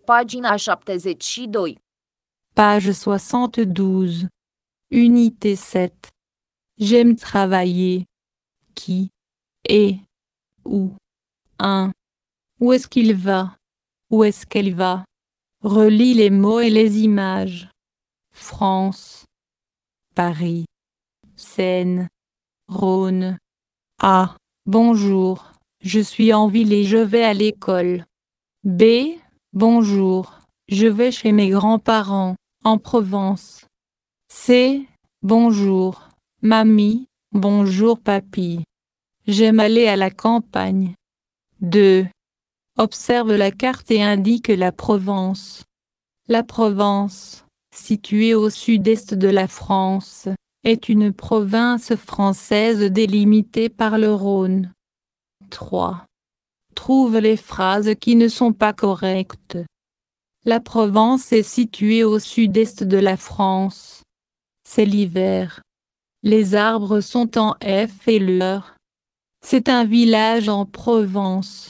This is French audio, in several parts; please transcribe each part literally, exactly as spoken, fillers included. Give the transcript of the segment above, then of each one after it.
Pagina șaptezeci și doi. Page soixante-douze. Unité sept. J'aime travailler. Qui est où un. Où est-ce qu'il va? Où est-ce qu'elle va? Relis les mots et les images. France, Paris, Seine, Rhône. A. Bonjour, je suis en ville et je vais à l'école. B. Bonjour, je vais chez mes grands-parents, en Provence. C. Bonjour, mamie, bonjour papy. J'aime aller à la campagne. deux. Observe la carte et indique la Provence. La Provence, située au sud-est de la France, est une province française délimitée par le Rhône. trois. Trouve les phrases qui ne sont pas correctes. La Provence est située au sud-est de la France. C'est l'hiver. Les arbres sont en F et l'heure. C'est un village en Provence.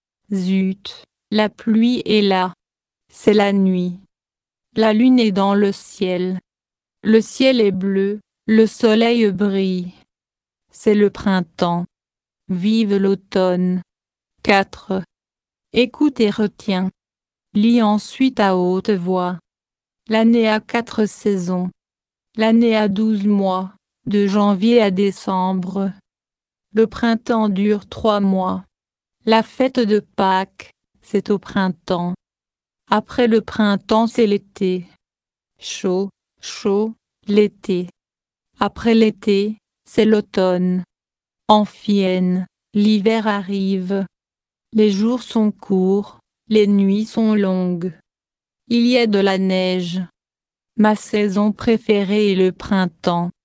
Zut, la pluie est là. C'est la nuit. La lune est dans le ciel. Le ciel est bleu, le soleil brille. C'est le printemps. Vive l'automne. quatre. Écoute et retiens. Lis ensuite à haute voix. L'année a quatre saisons. L'année a douze mois, de janvier à décembre. Le printemps dure trois mois. La fête de Pâques, c'est au printemps. Après le printemps, c'est l'été. Chaud, chaud, l'été. Après l'été, c'est l'automne. Amphienne, l'hiver arrive. Les jours sont courts, les nuits sont longues. Il y a de la neige. Ma saison préférée est le printemps.